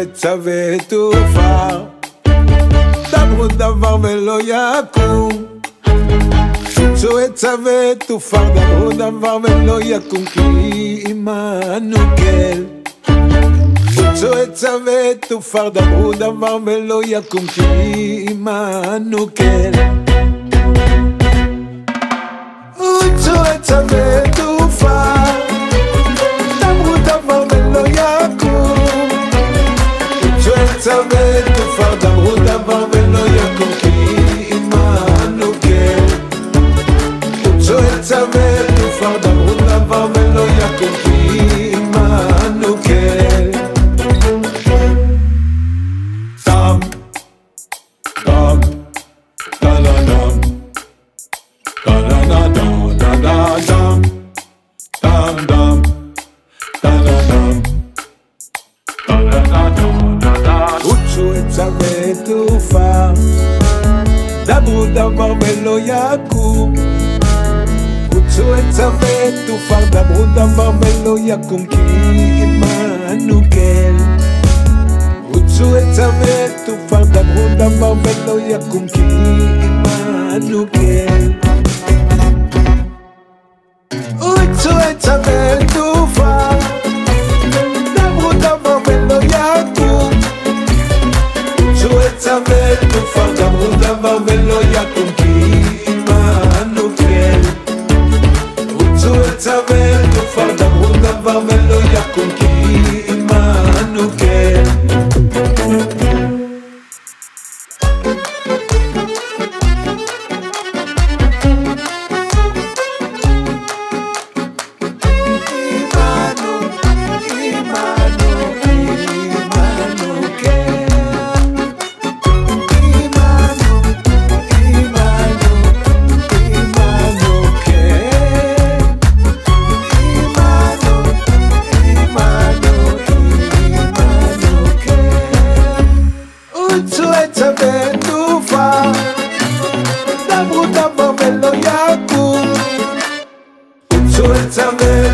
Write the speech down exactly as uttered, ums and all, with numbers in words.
עצה ותופר, דברו דבר ולא יקום. חוצו עצה ותופר, דברו דבר ולא יקום, כי עמנו כן. חוצו עצה ותופר, דברו דבר ולא יקום, כי עמנו כן. חוצו עצה ותופר, דברו דבר ולא יקום. חוצו עצה ותופר, דברו דבר ולא יקום, כי עמנו כן. חוצו עצה ותופר, דברו דבר ולא יקום, כי עמנו כן. דם, דם, דה דה דם, דה דה דה דה דה דם, דם דם, דה דה דם, דה דה דה דה דה. חוצו עצה ותופר, דברו דבר ולא יקום. חוצו עצה ותופר, דברו דבר ולא יקום, כי עמנו כן. חוצו עצה ותופר, דברו דבר ולא יקום, כי עמנו כן. חוצו עצה ותופר, דברו דבר ולא יקום. חוצו עצה ותופר, דברו דבר ולא יקום, כי עמנו כן. חוצו עצה ותופר, דברו דבר ולא יקום, כי עמנו כן. חוצו עצה ותופר, דברו דבר ולא יקום. חוצו עצה ותופר,